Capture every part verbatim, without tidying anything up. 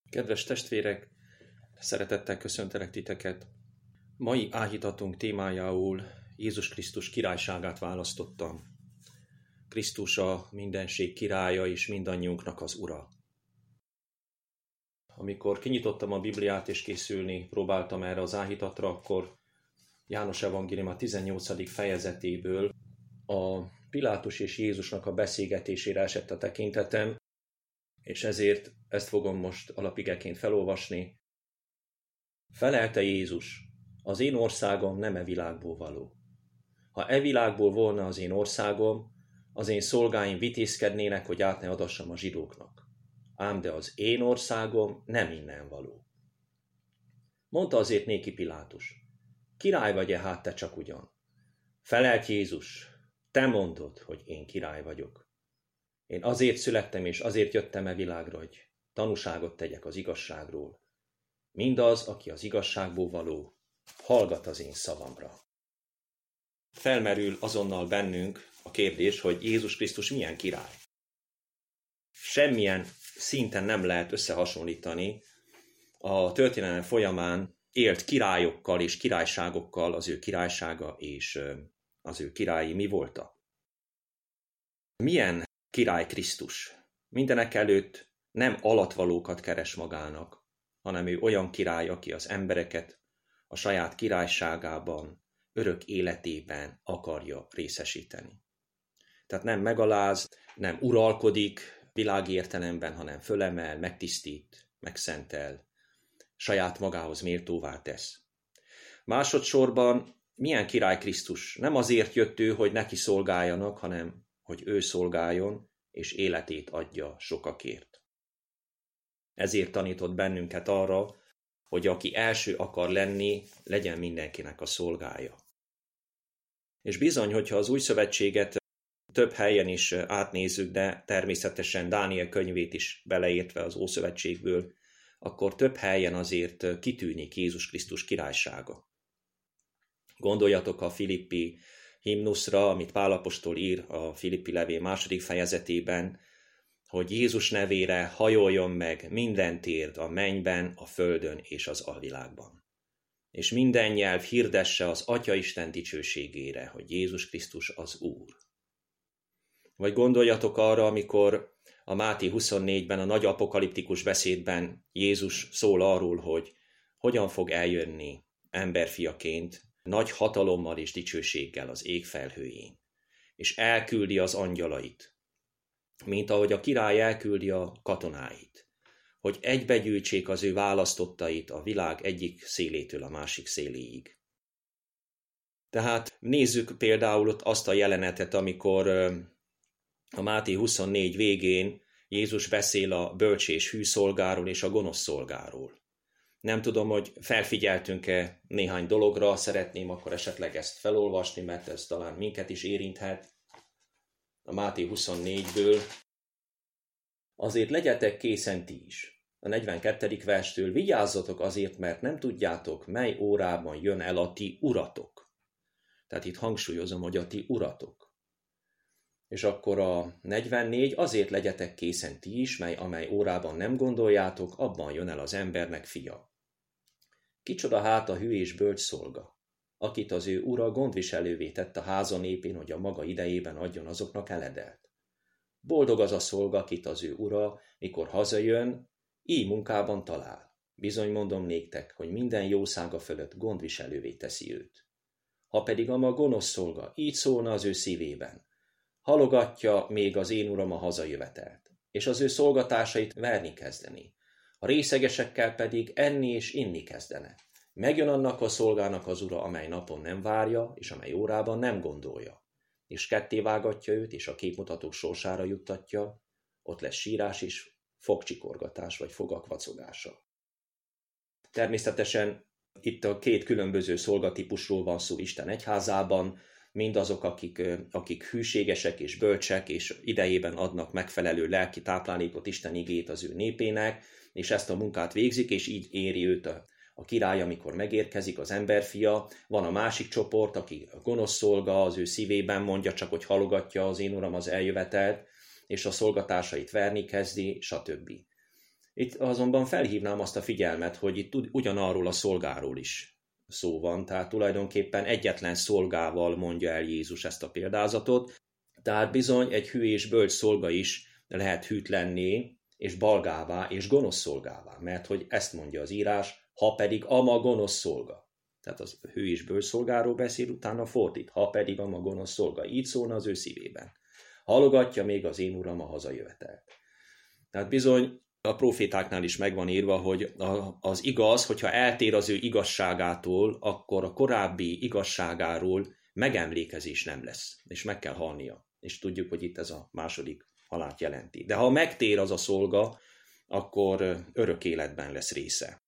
Kedves testvérek, szeretettel köszöntelek titeket. Mai áhítatunk témájául Jézus Krisztus királyságát választottam. Krisztus a mindenség királya és mindannyiunknak az ura. Amikor kinyitottam a Bibliát és készülni próbáltam erre az áhítatra, akkor János evangélium a tizennyolcadik fejezetéből a Pilátus és Jézusnak a beszélgetésére esett a tekintetem, és ezért ezt fogom most alapigeként felolvasni. Felelte Jézus: az én országom nem e világból való. Ha e világból volna az én országom, az én szolgáim vitézkednének, hogy át ne adassam a zsidóknak. Ám de az én országom nem innen való. Mondta azért néki Pilátus: király vagy-e hát te csak ugyan? Felelt Jézus: te mondod, hogy én király vagyok. Én azért születtem és azért jöttem e világra, hogy tanúságot tegyek az igazságról. Mindaz, aki az igazságból való, hallgat az én szavamra. Felmerül azonnal bennünk a kérdés, hogy Jézus Krisztus milyen király. Semmilyen szinten nem lehet összehasonlítani a történelem folyamán élt királyokkal és királyságokkal az ő királysága és az ő királyi mi volta. Milyen király Krisztus? Mindenek előtt nem alatvalókat keres magának, hanem ő olyan király, aki az embereket a saját királyságában, örök életében akarja részesíteni. Tehát nem megaláz, nem uralkodik világi értelemben, hanem fölemel, megtisztít, megszentel, saját magához méltóvá tesz. Másodszorban milyen király Krisztus? Nem azért jött ő, hogy neki szolgáljanak, hanem hogy ő szolgáljon, és életét adja sokakért. Ezért tanított bennünket arra, hogy aki első akar lenni, legyen mindenkinek a szolgája. És bizony, hogyha az új szövetséget több helyen is átnézzük, de természetesen Dániel könyvét is beleértve az Ószövetségből, akkor több helyen azért kitűnik Jézus Krisztus királysága. Gondoljatok a Filippi himnuszra, amit Pál apostol ír a Filippi levél második fejezetében, hogy Jézus nevére hajoljon meg minden térd a mennyben, a földön és az alvilágban. És minden nyelv hirdesse az Atya Isten dicsőségére, hogy Jézus Krisztus az Úr. Vagy gondoljatok arra, amikor a Máté huszonnégyben, a nagy apokaliptikus beszédben Jézus szól arról, hogy hogyan fog eljönni emberfiaként, nagy hatalommal és dicsőséggel az ég felhőjén, és elküldi az angyalait, mint ahogy a király elküldi a katonáit, hogy egybegyűjtsék az ő választottait a világ egyik szélétől a másik széléig. Tehát nézzük például ott azt a jelenetet, amikor a Máté huszonnégy végén Jézus beszél a bölcs és hű szolgáról és a gonosz szolgáról. Nem tudom, hogy felfigyeltünk-e néhány dologra, szeretném akkor esetleg ezt felolvasni, mert ez talán minket is érinthet. A Máté huszonnégyből. Azért legyetek készen ti is. A negyvenkettedik verstől: vigyázzatok azért, mert nem tudjátok, mely órában jön el a ti uratok. Tehát itt hangsúlyozom, hogy a ti uratok. És akkor a negyvennégy: azért legyetek készen ti is, mely amely órában nem gondoljátok, abban jön el az embernek fia. Kicsoda hát a hű és bölcs szolga, akit az ő ura gondviselővé tett a háza népén, hogy a maga idejében adjon azoknak eledelt. Boldog az a szolga, akit az ő ura, mikor hazajön, így munkában talál. Bizony mondom néktek, hogy minden jószága fölött gondviselővé teszi őt. Ha pedig a ma gonosz szolga így szólna az ő szívében, halogatja még az én uram a hazajövetelt, és az ő szolgatásait verni kezdeni, a részegesekkel pedig enni és inni kezdene. Megjön annak a szolgának az ura, amely napon nem várja, és amely órában nem gondolja, és ketté vágatja őt, és a képmutatók sorsára juttatja, ott lesz sírás is, fogcsikorgatás vagy fogak vacogása. Természetesen itt a két különböző szolgatípusról van szó Isten egyházában, mindazok, akik, akik hűségesek és bölcsek, és idejében adnak megfelelő lelki táplálékot, Isten igét az ő népének, és ezt a munkát végzik, és így éri őt a, a király, amikor megérkezik, az emberfia. Van a másik csoport, aki a gonosz szolga, az ő szívében mondja csak, hogy halogatja az én uram az eljövetelt, és a szolgatásait verni kezdi, stb. Itt azonban felhívnám azt a figyelmet, hogy itt ugyanarról a szolgáról is szó van, tehát tulajdonképpen egyetlen szolgával mondja el Jézus ezt a példázatot, tehát bizony egy hű és bölcs szolga is lehet hűtlenné, és balgává, és gonosz szolgává, mert hogy ezt mondja az írás, ha pedig ama gonosz szolga. Tehát az hű és bölcs szolgáról beszél, utána fordít, ha pedig ama gonosz szolga. Így szólna az ő szívében. Halogatja még az én uram a hazajövetelt. Tehát bizony a profétáknál is megvan írva, hogy az igaz, hogyha eltér az ő igazságától, akkor a korábbi igazságáról megemlékezés nem lesz, és meg kell halnia. És tudjuk, hogy itt ez a második halált jelenti. De ha megtér az a szolga, akkor örök életben lesz része.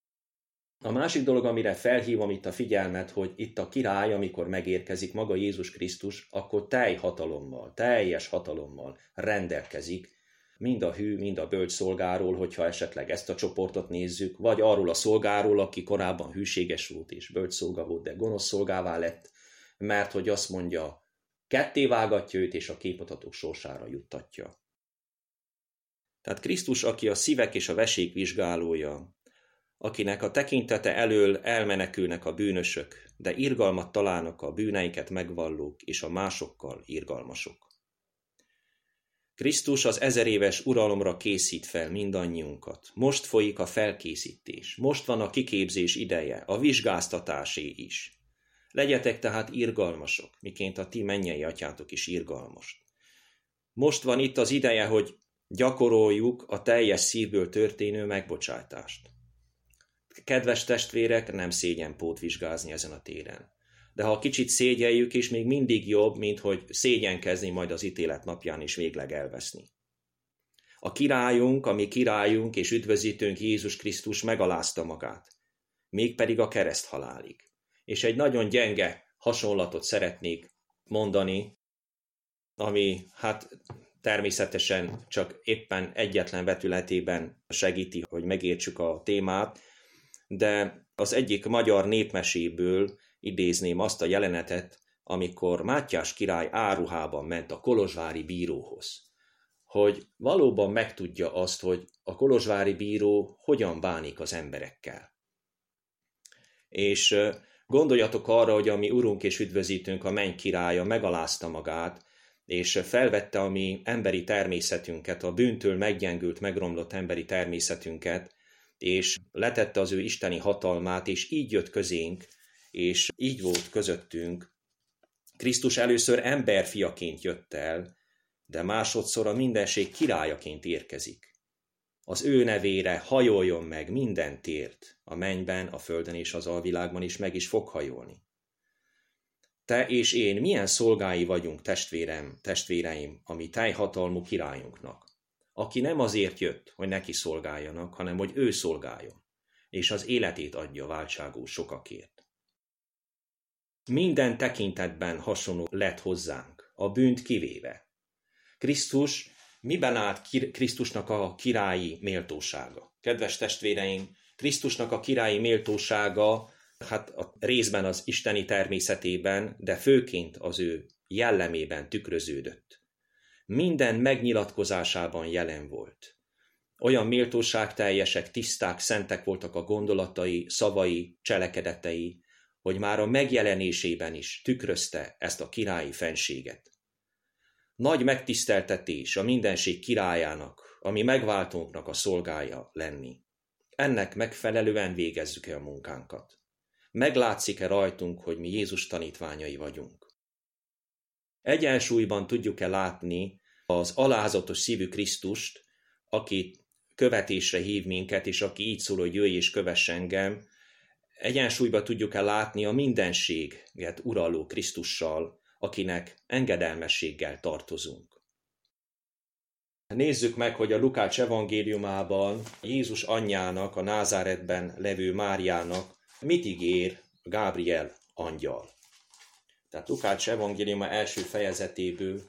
A másik dolog, amire felhívom itt a figyelmet, hogy itt a király, amikor megérkezik maga Jézus Krisztus, akkor teljhatalommal, teljes hatalommal rendelkezik, mind a hű, mind a bölcs szolgáról, hogyha esetleg ezt a csoportot nézzük, vagy arról a szolgáról, aki korábban hűséges volt és bölcs szolga volt, de gonosz szolgává lett, mert hogy azt mondja, ketté vágatja őt és a képmutatók sorsára juttatja. Tehát Krisztus, aki a szívek és a vesék vizsgálója, akinek a tekintete elől elmenekülnek a bűnösök, de irgalmat találnak a bűneiket megvallók és a másokkal irgalmasok. Krisztus az ezeréves uralomra készít fel mindannyiunkat. Most folyik a felkészítés, most van a kiképzés ideje, a vizsgáztatásé is. Legyetek tehát irgalmasok, miként a ti mennyei atyátok is irgalmas. Most van itt az ideje, hogy gyakoroljuk a teljes szívből történő megbocsátást. Kedves testvérek, nem szégyen pótvizsgázni ezen a téren. De ha kicsit szégyeljük is, még mindig jobb, mint hogy szégyenkezni majd az ítélet napján is végleg elveszni. A királyunk, ami királyunk és üdvözítőnk Jézus Krisztus megalázta magát, mégpedig a kereszthalálig. És egy nagyon gyenge hasonlatot szeretnék mondani, ami hát természetesen csak éppen egyetlen vetületében segíti, hogy megértsük a témát, de az egyik magyar népmeséből idézném azt a jelenetet, amikor Mátyás király áruhában ment a kolozsvári bíróhoz, hogy valóban megtudja azt, hogy a kolozsvári bíró hogyan bánik az emberekkel. És gondoljatok arra, hogy a mi urunk és üdvözítőnk, a menny királya megalázta magát, és felvette a mi emberi természetünket, a bűntől meggyengült, megromlott emberi természetünket, és letette az ő isteni hatalmát, és így jött közénk, és így volt közöttünk. Krisztus először emberfiaként jött el, de másodszor a mindenség királyaként érkezik. Az ő nevére hajoljon meg minden tért, a mennyben, a földön és az alvilágban is meg is fog hajolni. Te és én milyen szolgái vagyunk, testvérem, testvéreim, a mi teljhatalmú királyunknak, aki nem azért jött, hogy neki szolgáljanak, hanem hogy ő szolgáljon, és az életét adja váltságú sokakért. Minden tekintetben hasonló lett hozzánk, a bűnt kivéve. Krisztus, miben állt Krisztusnak a királyi méltósága? Kedves testvéreim, Krisztusnak a királyi méltósága, hát a részben az isteni természetében, de főként az ő jellemében tükröződött. Minden megnyilatkozásában jelen volt. Olyan méltóságteljesek, tiszták, szentek voltak a gondolatai, szavai, cselekedetei, hogy már a megjelenésében is tükrözte ezt a királyi fenséget. Nagy megtiszteltetés a mindenség királyának, ami megváltónknak a szolgája lenni. Ennek megfelelően végezzük-e a munkánkat? Meglátszik-e rajtunk, hogy mi Jézus tanítványai vagyunk? Egyensúlyban tudjuk-e látni az alázatos szívű Krisztust, aki követésre hív minket, és aki így szól, hogy jöjj és kövess engem, egyensúlyban tudjuk-e látni a mindenséget uraló Krisztussal, akinek engedelmességgel tartozunk. Nézzük meg, hogy a Lukács evangéliumában Jézus anyjának, a Názáretben levő Máriának mit ígér Gábriel angyal. Tehát Lukács evangéliuma első fejezetéből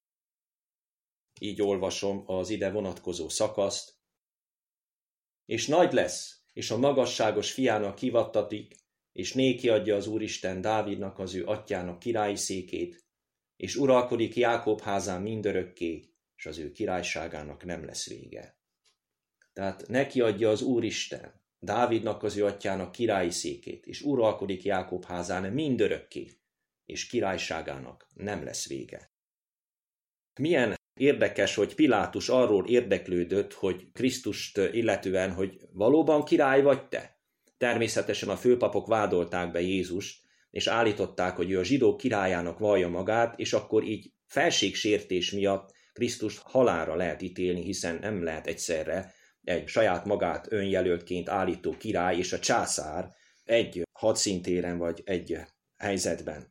így olvasom az ide vonatkozó szakaszt. És nagy lesz, és a magasságos fiának hivattatik, és néki adja az Úristen Dávidnak, az ő atyjának királyi székét, és uralkodik Jákob házán mindörökké, és az ő királyságának nem lesz vége. Tehát neki adja az Úristen, Dávidnak, az ő atyának királyi székét, és uralkodik Jákob házán mindörökké, és királyságának nem lesz vége. Milyen érdekes, hogy Pilátus arról érdeklődött, hogy Krisztust illetően, hogy valóban király vagy te? Természetesen a főpapok vádolták be Jézust, és állították, hogy ő a zsidók királyának vallja magát, és akkor így felségsértés miatt Krisztust halálra lehet ítélni, hiszen nem lehet egyszerre egy saját magát önjelöltként állító király és a császár egy hadszintéren vagy egy helyzetben.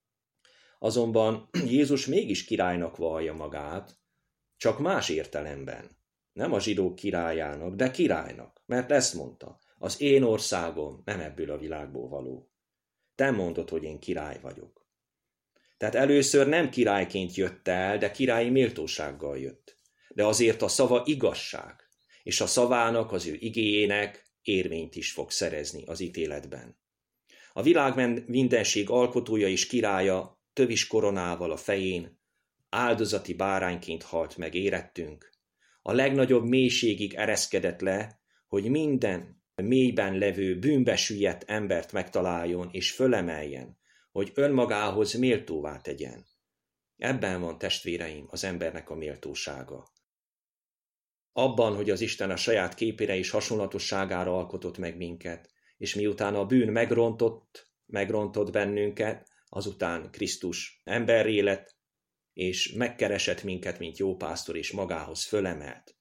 Azonban Jézus mégis királynak vallja magát, csak más értelemben. Nem a zsidók királyának, de királynak, mert ezt mondta, az én országom nem ebből a világból való. Te mondod, hogy én király vagyok. Tehát először nem királyként jött el, de királyi méltósággal jött. De azért a szava igazság, és a szavának, az ő igéjének érvényt is fog szerezni az ítéletben. A világ mindenség alkotója és királya tövis koronával a fején, áldozati bárányként halt meg érettünk. A legnagyobb mélységig ereszkedett le, hogy minden mélyben levő bűnbe süllyedt embert megtaláljon és fölemeljen, hogy önmagához méltóvá tegyen. Ebben van, testvéreim, az embernek a méltósága. Abban, hogy az Isten a saját képére és hasonlatosságára alkotott meg minket, és miután a bűn megrontott, megrontott bennünket, azután Krisztus emberré lett, és megkeresett minket, mint jó pásztor, és magához fölemelt.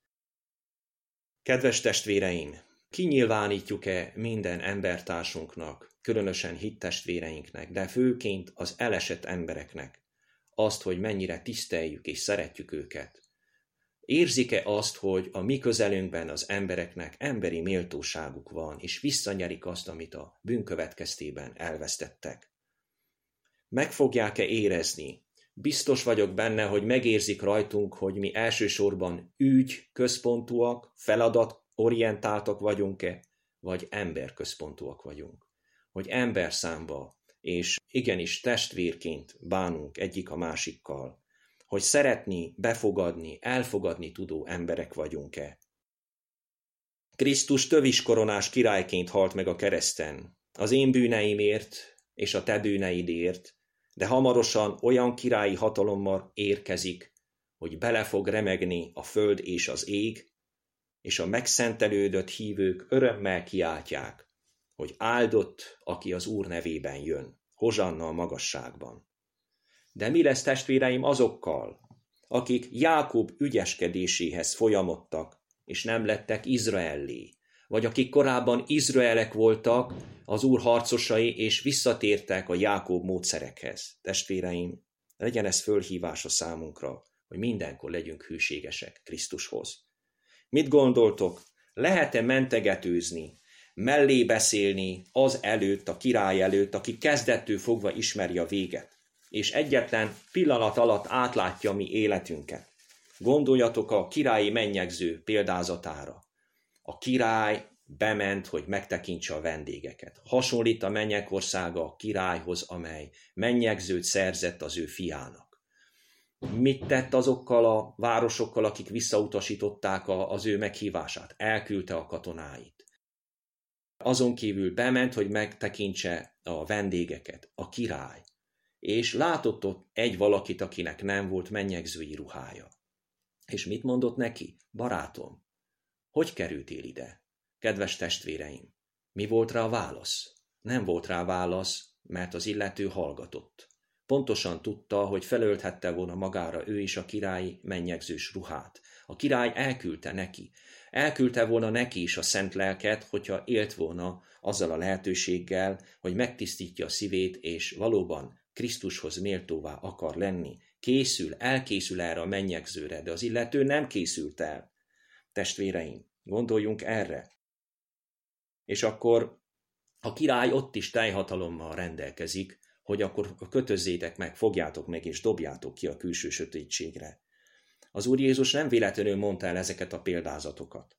Kedves testvéreim, kinyilvánítjuk-e minden embertársunknak, különösen hittestvéreinknek, de főként az elesett embereknek azt, hogy mennyire tiszteljük és szeretjük őket? Érzik-e azt, hogy a mi közelünkben az embereknek emberi méltóságuk van, és visszanyerik azt, amit a bűn következtében elvesztettek? Meg fogják-e érezni? Biztos vagyok benne, hogy megérzik rajtunk, hogy mi elsősorban ügy központúak, feladatorientáltak vagyunk-e, vagy emberközpontúak vagyunk. Hogy emberszámba, és igenis testvérként bánunk egyik a másikkal, hogy szeretni, befogadni, elfogadni tudó emberek vagyunk-e. Krisztus tövis koronás királyként halt meg a kereszten, az én bűneimért és a te bűneidért, de hamarosan olyan királyi hatalommal érkezik, hogy bele fog remegni a föld és az ég, és a megszentelődött hívők örömmel kiáltják, hogy áldott, aki az Úr nevében jön, hozsanna a magasságban. De mi lesz, testvéreim, azokkal, akik Jákob ügyeskedéséhez folyamodtak, és nem lettek Izraellé, vagy akik korábban Izraelek voltak, az Úr harcosai, és visszatértek a Jákob módszerekhez. Testvéreim, legyen ez fölhívás a számunkra, hogy mindenkor legyünk hűségesek Krisztushoz. Mit gondoltok? Lehet-e mentegetőzni, mellé beszélni az előtt, a király előtt, aki kezdettől fogva ismeri a véget, és egyetlen pillanat alatt átlátja mi életünket? Gondoljatok a királyi mennyegző példázatára. A király bement, hogy megtekintse a vendégeket. Hasonlít a mennyek országa a királyhoz, amely mennyegzőt szerzett az ő fiának. Mit tett azokkal a városokkal, akik visszautasították az ő meghívását? Elküldte a katonáit. Azon kívül bement, hogy megtekintse a vendégeket, a király. És látott ott egy valakit, akinek nem volt mennyegzői ruhája. És mit mondott neki? Barátom, hogy kerültél ide? Kedves testvéreim, mi volt rá a válasz? Nem volt rá válasz, mert az illető hallgatott. Pontosan tudta, hogy felölthette volna magára ő is a királyi mennyegzős ruhát. A király elküldte neki. Elküldte volna neki is a szent lelket, hogyha élt volna azzal a lehetőséggel, hogy megtisztítja a szívét, és valóban Krisztushoz méltóvá akar lenni. Készül, elkészül erre a mennyegzőre, de az illető nem készült el. Testvéreim, gondoljunk erre. És akkor a király ott is teljhatalommal rendelkezik, hogy akkor kötözzétek meg, fogjátok meg és dobjátok ki a külső sötétségre. Az Úr Jézus nem véletlenül mondta el ezeket a példázatokat.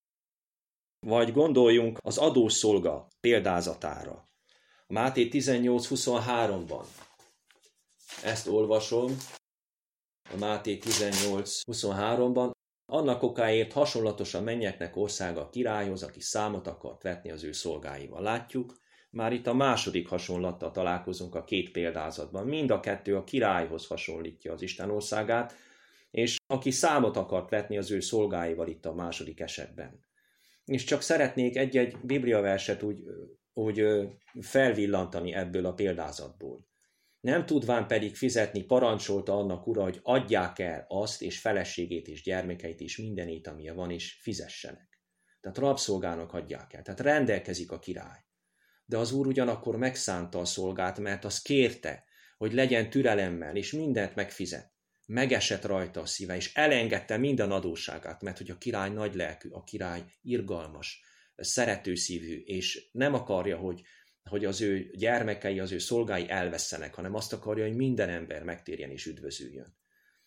Vagy gondoljunk az adószolga példázatára. A Máté tizennyolc huszonháromban. Ezt olvasom. A Máté tizennyolc huszonháromban. Annak okáért hasonlatos a mennyeknek országa a királyhoz, aki számot akart vetni az ő szolgáival. Látjuk, már itt a második hasonlattal találkozunk a két példázatban. Mind a kettő a királyhoz hasonlítja az Isten országát, és aki számot akart vetni az ő szolgáival itt a második esetben. És csak szeretnék egy-egy bibliaverset úgy, úgy felvillantani ebből a példázatból. Nem tudván pedig fizetni, parancsolta annak ura, hogy adják el azt, és feleségét, és gyermekeit, és mindenét, amilyen van, és fizessenek. Tehát rabszolgának adják el. Tehát rendelkezik a király. De az úr ugyanakkor megszánta a szolgát, mert az kérte, hogy legyen türelemmel, és mindent megfizet. Megesett rajta a szíve, és elengedte minden adósságát, mert hogy a király nagy lelkű, a király irgalmas, szeretőszívű, és nem akarja, hogy, hogy az ő gyermekei, az ő szolgái elvesszenek, hanem azt akarja, hogy minden ember megtérjen és üdvözüljön.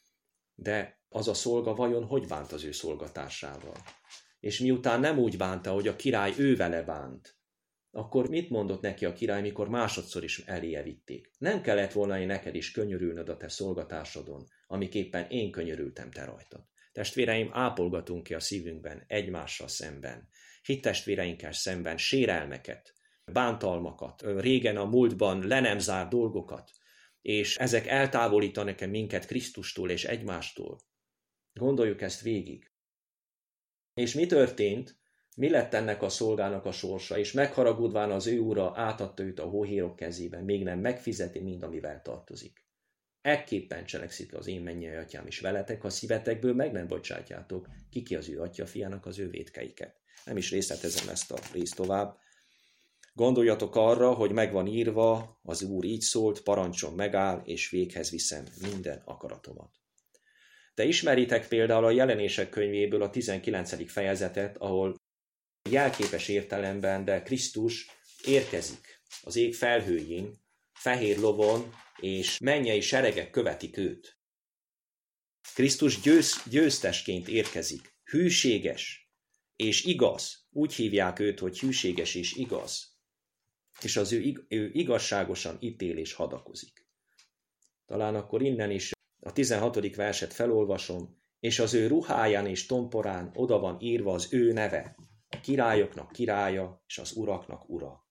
De az a szolga vajon hogy bánt az ő szolgatársával? És miután nem úgy bánta, hogy a király ő vele bánt, akkor mit mondott neki a király, mikor másodszor is eléje vitték? Nem kellett volna neked is könyörülnöd a te szolgatásodon, amiképpen én könyörültem te rajtad. Testvéreim, ápolgatunk ki a szívünkben egymással szemben, hittestvéreinkkel szemben sérelmeket, bántalmakat, régen a múltban le nem zárt dolgokat, és ezek eltávolítanak minket Krisztustól és egymástól. Gondoljuk ezt végig. És mi történt? Mi lett ennek a szolgának a sorsa, és megharagudván az ő ura átadta őt a hóhérok kezében, még nem megfizeti mind, amivel tartozik. Ekképpen cselekszik az én mennyei atyám is veletek, ha szívetekből meg nem bocsátjátok, ki ki az ő atya fiának az ő vétkeiket. Nem is részletezem ezt a részt tovább. Gondoljatok arra, hogy meg van írva, az Úr így szólt, parancsom megáll, és véghez viszem minden akaratomat. De ismeritek például a Jelenések könyvéből a tizenkilencedik fejezetet, ahol jelképes értelemben, de Krisztus érkezik az ég felhőjén, fehér lovon, és mennyei seregek követik őt. Krisztus győz, győztesként érkezik, hűséges és igaz. Úgy hívják őt, hogy hűséges és igaz. És az ő, ő igazságosan ítél és hadakozik. Talán akkor innen is a tizenhatodik verset felolvasom, és az ő ruháján és tomporán oda van írva az ő neve, a királyoknak királya, és az uraknak ura.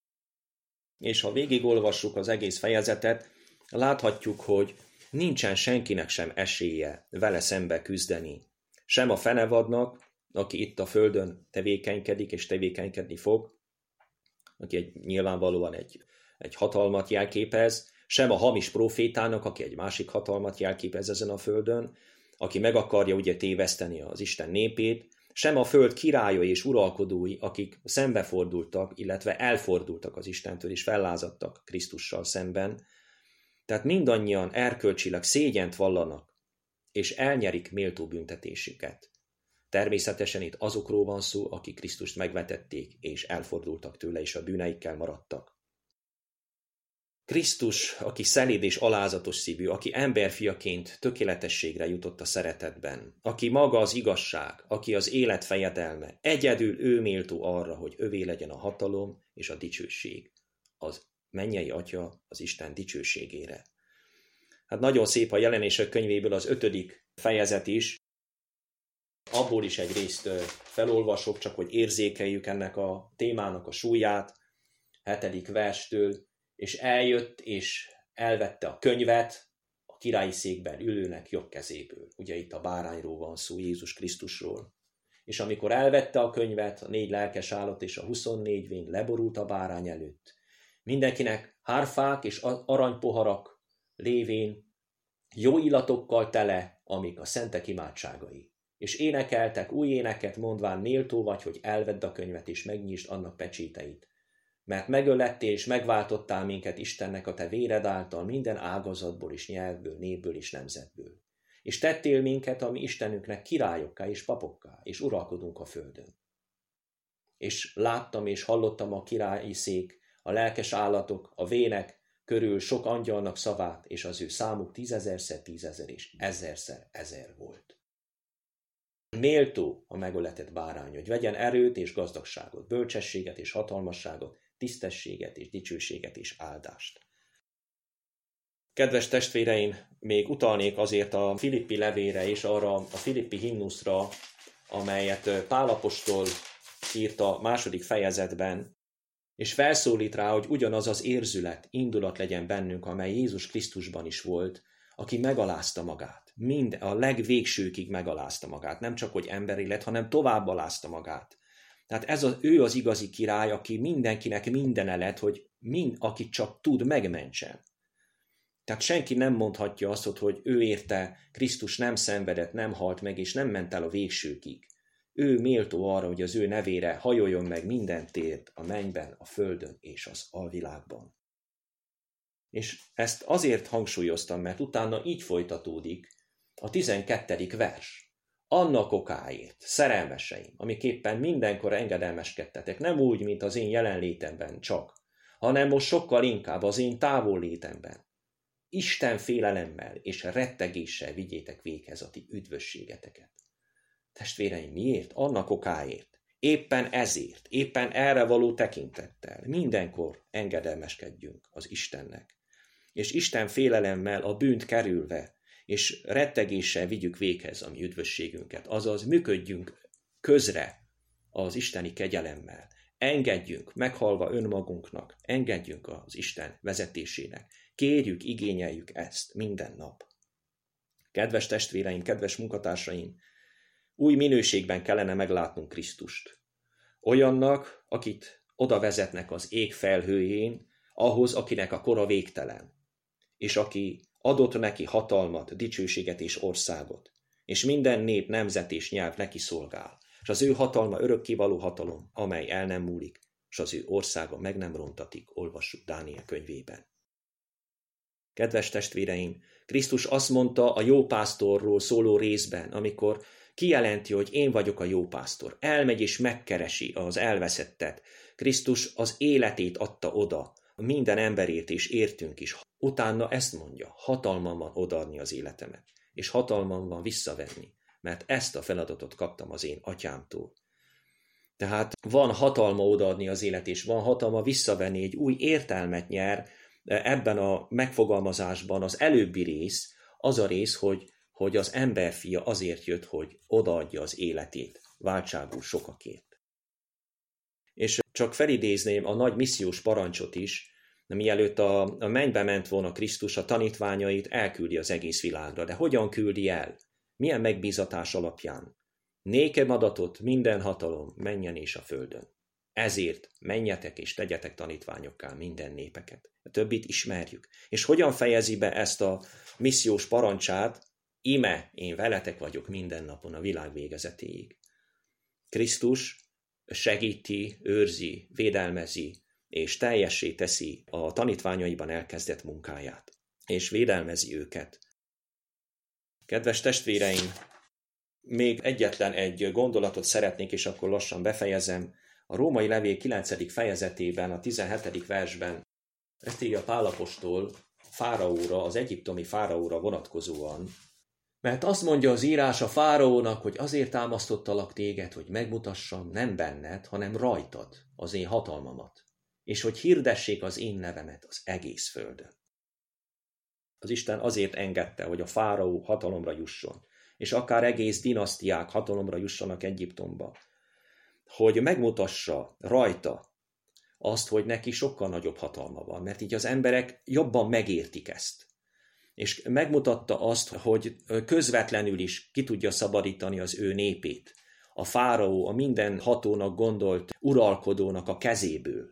És ha végigolvassuk az egész fejezetet, láthatjuk, hogy nincsen senkinek sem esélye vele szembe küzdeni. Sem a fenevadnak, aki itt a földön tevékenykedik és tevékenykedni fog, aki egy, nyilvánvalóan egy, egy hatalmat jelképez, sem a hamis profétának, aki egy másik hatalmat jelképez ezen a földön, aki meg akarja ugye téveszteni az Isten népét, sem a föld királya és uralkodói, akik szembefordultak, illetve elfordultak az Istentől és fellázadtak Krisztussal szemben. Tehát mindannyian erkölcsileg szégyent vallanak, és elnyerik méltó büntetésüket. Természetesen itt azokról van szó, akik Krisztust megvetették, és elfordultak tőle, és a bűneikkel maradtak. Krisztus, aki szelíd és alázatos szívű, aki emberfiaként tökéletességre jutott a szeretetben, aki maga az igazság, aki az élet fejedelme, egyedül ő méltó arra, hogy övé legyen a hatalom és a dicsőség, az mennyei Atya az Isten dicsőségére. Hát nagyon szép a Jelenések könyvéből az ötödik fejezet is, abból is egy részt felolvasok, csak hogy érzékeljük ennek a témának a súlyát, hetedik verstől, és eljött, és elvette a könyvet a királyi székben ülőnek jobb kezéből. Ugye itt a bárányról van szó, Jézus Krisztusról. És amikor elvette a könyvet, a négy lelkes állat és a huszonnégy vény leborult a bárány előtt. Mindenkinek hárfák és aranypoharak lévén jó illatokkal tele, amik a szentek imádságai. És énekeltek új éneket, mondván méltó vagy, hogy elvedd a könyvet és megnyisd annak pecséteit. Mert megölettél és megváltottál minket Istennek a te véred által minden ágazatból és nyelvből, népből és nemzetből. És tettél minket, ami Istenünknek királyokká és papokká, és uralkodunk a földön. És láttam és hallottam a királyi szék, a lelkes állatok, a vének körül sok angyalnak szavát, és az ő számuk tízezerszer tízezer és ezerszer ezer volt. Méltó a megöletett bárány, hogy vegyen erőt és gazdagságot, bölcsességet és hatalmasságot, tisztességet és dicsőséget és áldást. Kedves testvéreim, még utalnék azért a Filippi levélre és arra a Filippi himnuszra, amelyet Pál apostol írt a második fejezetben, és felszólít rá, hogy ugyanaz az érzület, indulat legyen bennünk, amely Jézus Krisztusban is volt, aki megalázta magát. Mind a legvégsőkig megalázta magát. Nem csak, hogy emberi lett, hanem tovább alázta magát. Tehát ez az, ő az igazi király, aki mindenkinek mindene lett, hogy mind, aki csak tud, megmentsen. Tehát senki nem mondhatja azt, hogy ő érte, Krisztus nem szenvedett, nem halt meg, és nem ment el a végsőkig. Ő méltó arra, hogy az ő nevére hajoljon meg minden tért a mennyben, a földön és az alvilágban. És ezt azért hangsúlyoztam, mert utána így folytatódik a tizenkettedik vers. Annak okáért, szerelmeseim, amiképpen mindenkor engedelmeskedtetek, nem úgy, mint az én jelenlétemben csak, hanem most sokkal inkább az én távollétemben. Isten félelemmel és rettegéssel vigyétek véghez a ti üdvösségeteket. Testvéreim, miért? Annak okáért. Éppen ezért, éppen erre való tekintettel mindenkor engedelmeskedjünk az Istennek. És Isten félelemmel a bűnt kerülve, és rettegéssel vigyük véghez a mi üdvösségünket, azaz működjünk közre az isteni kegyelemmel. Engedjünk, meghalva önmagunknak, engedjünk az Isten vezetésének. Kérjük, igényeljük ezt minden nap. Kedves testvéreim, kedves munkatársaim, új minőségben kellene meglátnunk Krisztust. Olyannak, akit oda vezetnek az ég felhőjén, ahhoz, akinek a kora végtelen, és aki adott neki hatalmat, dicsőséget és országot, és minden nép, nemzet és nyelv neki szolgál, és az ő hatalma örökkévaló hatalom, amely el nem múlik, és az ő országa meg nem rontatik, olvassuk Dániel könyvében. Kedves testvéreim, Krisztus azt mondta a jó pásztorról szóló részben, amikor kijelenti, hogy én vagyok a jó pásztor. Elmegy és megkeresi az elveszettet. Krisztus az életét adta oda, minden emberért és értünk is. Utána ezt mondja, hatalmam van odaadni az életemet, és hatalmam van visszavenni, mert ezt a feladatot kaptam az én atyámtól. Tehát van hatalma odaadni az élet, és van hatalma visszavenni, egy új értelmet nyer ebben a megfogalmazásban az előbbi rész, az a rész, hogy, hogy az emberfia azért jött, hogy odaadja az életét, váltságul sokakért. És csak felidézném a nagy missziós parancsot is, mielőtt a, a mennybe ment volna Krisztus, a tanítványait elküldi az egész világra. De hogyan küldi el? Milyen megbízatás alapján? Nékem adatot minden hatalom menjen és a földön. Ezért menjetek és tegyetek tanítványokká minden népeket. A többit ismerjük. És hogyan fejezi be ezt a missziós parancsát? Ime, én veletek vagyok minden napon a világ végezetéig. Krisztus segíti, őrzi, védelmezi, és teljessé teszi a tanítványaiban elkezdett munkáját, és védelmezi őket. Kedves testvéreim, még egyetlen egy gondolatot szeretnék, és akkor lassan befejezem. A római levél kilencedik fejezetében, a tizenhetedik versben ezt írja Pál apostol fáraóra, az egyiptomi fáraóra vonatkozóan, mert azt mondja az írás a fáraónak, hogy azért támasztottalak téged, hogy megmutassam nem benned, hanem rajtad az én hatalmamat, és hogy hirdessék az én nevemet az egész földön. Az Isten azért engedte, hogy a fáraó hatalomra jusson, és akár egész dinasztiák hatalomra jussanak Egyiptomba, hogy megmutassa rajta azt, hogy neki sokkal nagyobb hatalma van, mert így az emberek jobban megértik ezt. És megmutatta azt, hogy közvetlenül is ki tudja szabadítani az ő népét, a fáraó, a minden hatónak gondolt uralkodónak a kezéből.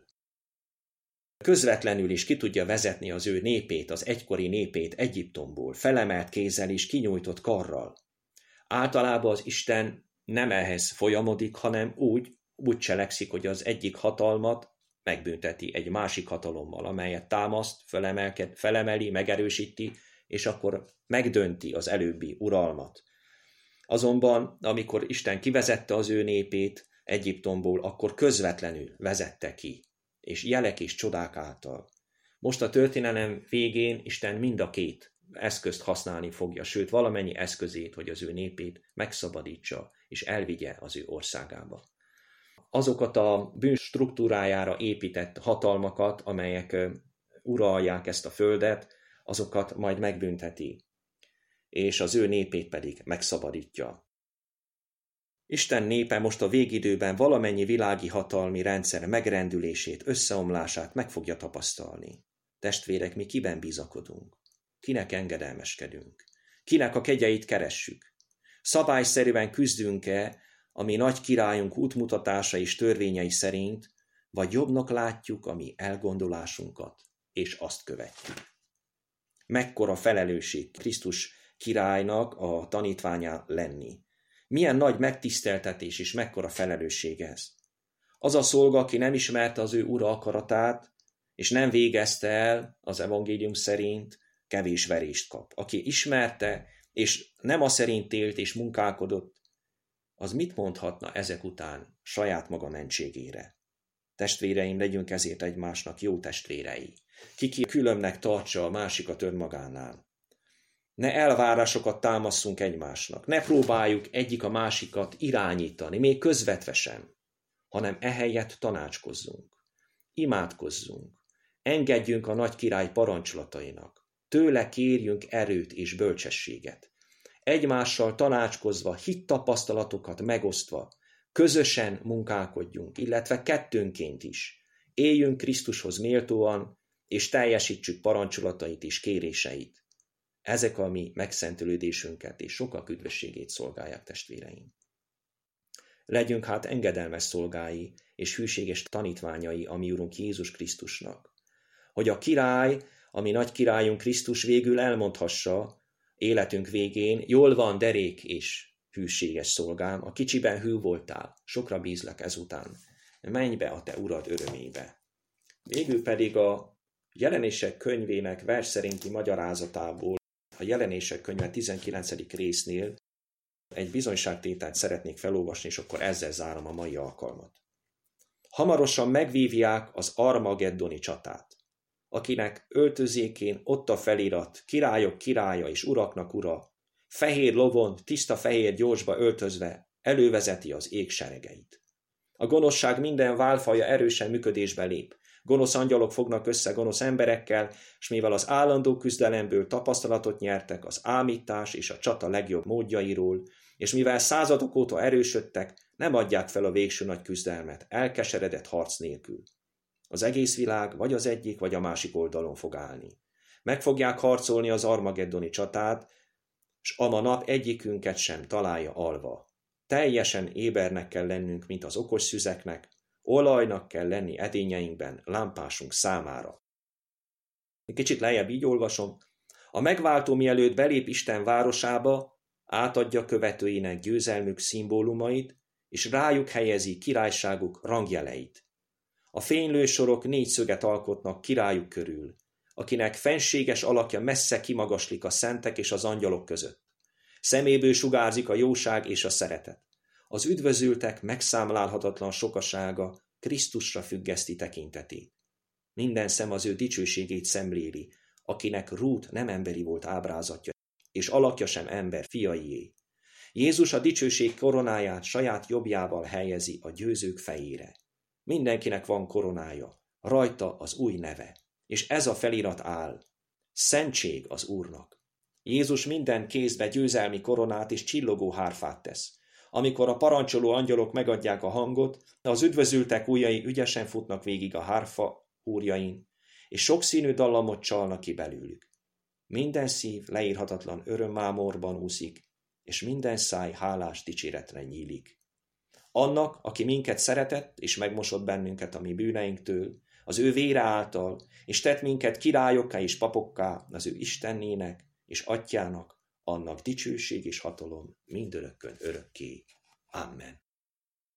Közvetlenül is ki tudja vezetni az ő népét, az egykori népét Egyiptomból, felemelt kézzel és kinyújtott karral. Általában az Isten nem ehhez folyamodik, hanem úgy, úgy cselekszik, hogy az egyik hatalmat megbünteti egy másik hatalommal, amelyet támaszt, felemeli, megerősíti, és akkor megdönti az előbbi uralmat. Azonban, amikor Isten kivezette az ő népét Egyiptomból, akkor közvetlenül vezette ki, és jelek és csodák által. Most a történelem végén Isten mind a két eszközt használni fogja, sőt valamennyi eszközét, hogy az ő népét megszabadítsa, és elvigye az ő országába. Azokat a bűn struktúrájára épített hatalmakat, amelyek uralják ezt a földet, azokat majd megbünteti, és az ő népét pedig megszabadítja. Isten népe most a végidőben valamennyi világi hatalmi rendszer megrendülését, összeomlását meg fogja tapasztalni. Testvérek, mi kiben bizakodunk? Kinek engedelmeskedünk? Kinek a kegyeit keressük? Szabályszerűen küzdünk-e a mi nagy királyunk útmutatása és törvényei szerint, vagy jobbnak látjuk a mi elgondolásunkat, és azt követjük? Mekkora felelősség Krisztus királynak a tanítványá lenni? Milyen nagy megtiszteltetés és mekkora felelősség ez? Az a szolga, aki nem ismerte az ő ura akaratát, és nem végezte el az evangélium szerint, kevés verést kap. Aki ismerte, és nem a szerint élt és munkálkodott, az mit mondhatna ezek után saját maga mentségére? Testvéreim, legyünk ezért egymásnak jó testvérei. Kiki különbnek tartsa a másikat önmagánál. Ne elvárásokat támasszunk egymásnak, ne próbáljuk egyik a másikat irányítani, még közvetve sem, hanem ehelyett tanácskozzunk, imádkozzunk, engedjünk a nagy király parancsolatainak, tőle kérjünk erőt és bölcsességet. Egymással tanácskozva, hittapasztalatokat megosztva, közösen munkálkodjunk, illetve kettőnként is. Éljünk Krisztushoz méltóan, és teljesítsük parancsolatait és kéréseit. Ezek a mi megszentelődésünket és sokak üdvösségét szolgálják, testvéreim. Legyünk hát engedelmes szolgái és hűséges tanítványai a mi Urunk Jézus Krisztusnak, hogy a király, ami nagy királyunk Krisztus végül elmondhassa életünk végén, jól van, derék és hűséges szolgám, a kicsiben hű voltál, sokra bízlak ezután, menj be a te urad örömébe. Végül pedig a Jelenések könyvének vers szerinti magyarázatából, a Jelenések könyve tizenkilencedik résznél egy bizonyságtételt szeretnék felolvasni, és akkor ezzel zárom a mai alkalmat. Hamarosan megvívják az Armageddoni csatát, akinek öltözékén ott a felirat, királyok királya és uraknak ura, fehér lovon, tiszta fehér gyorsba öltözve elővezeti az ég seregeit. A gonoszság minden válfaja erősen működésbe lép. Gonosz angyalok fognak össze gonosz emberekkel, és mivel az állandó küzdelemből tapasztalatot nyertek az ámítás és a csata legjobb módjairól, és mivel századok óta erősödtek, nem adják fel a végső nagy küzdelmet, elkeseredett harc nélkül. Az egész világ vagy az egyik, vagy a másik oldalon fog állni. Meg fogják harcolni az Armageddoni csatát, s ama nap egyikünket sem találja alva. Teljesen ébernek kell lennünk, mint az okos szüzeknek, olajnak kell lenni edényeinkben lámpásunk számára. Egy kicsit lejjebb így olvasom. A megváltó mielőtt belép Isten városába, átadja követőinek győzelmük szimbólumait, és rájuk helyezi királyságuk rangjeleit. A fénylő sorok négy szöget alkotnak királyuk körül, akinek fenséges alakja messze kimagaslik a szentek és az angyalok között. Szeméből sugárzik a jóság és a szeretet. Az üdvözültek megszámlálhatatlan sokasága Krisztusra függeszti tekintetét. Minden szem az ő dicsőségét szemléli, akinek Rút nem emberi volt ábrázatja, és alakja sem ember fiaié. Jézus a dicsőség koronáját saját jobbjával helyezi a győzők fejére. Mindenkinek van koronája, rajta az új neve, és ez a felirat áll. Szentség az Úrnak. Jézus minden kézbe győzelmi koronát és csillogó hárfát tesz. Amikor a parancsoló angyalok megadják a hangot, az üdvözültek ujjai ügyesen futnak végig a hárfa úrjain, és sokszínű dallamot csalnak ki belőlük. Minden szív leírhatatlan örömmámorban úszik, és minden száj hálás dicséretre nyílik. Annak, aki minket szeretett, és megmosott bennünket a mi bűneinktől, az ő vére által, és tett minket királyokká és papokká az ő Istennének és Atyának, annak dicsőség és hatalom mindörökkön örökké. Amen.